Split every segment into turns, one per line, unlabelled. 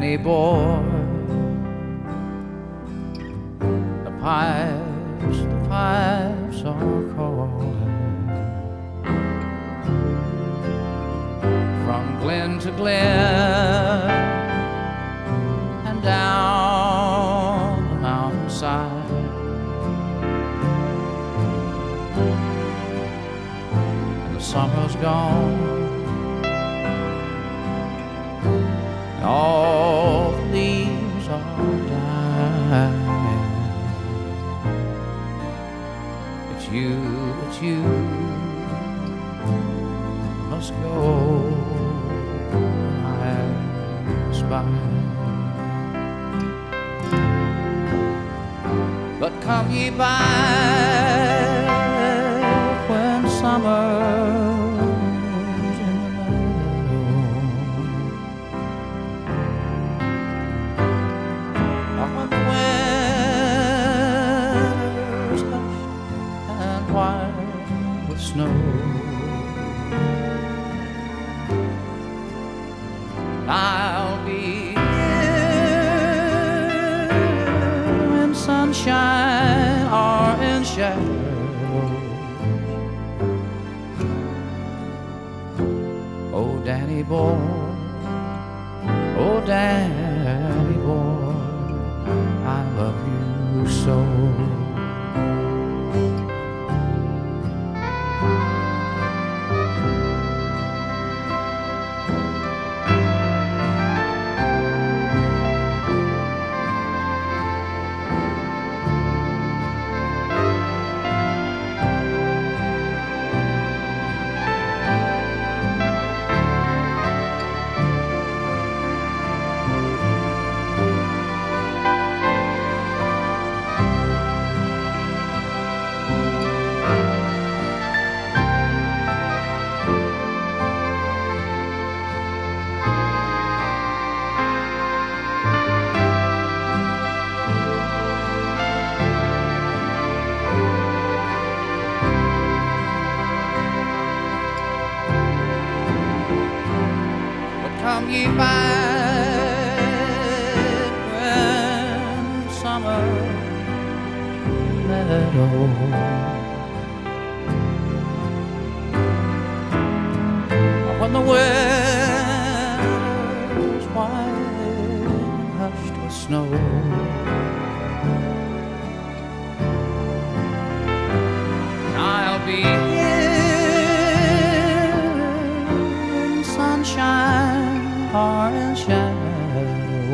Danny boy, the pipes are calling from glen to glen and down the mountainside. And the summer's gone, all the leaves are dying. It's you must go, I spy. But come ye back when summer's in the meadow, or when the winter's hushed and white with snow. I'll be here in sunshine or in shadow. Oh, Danny boy, oh, Danny boy, I love you so. Come ye back when summer meadow, when the wind's white hushed with snow. I'll be here in sunshine or in shadow.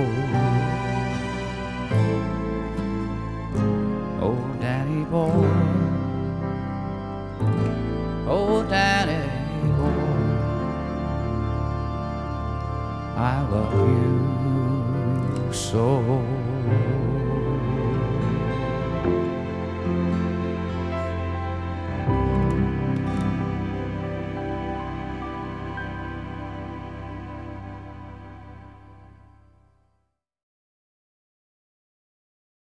Oh, Danny boy, oh, Danny boy, I love you so.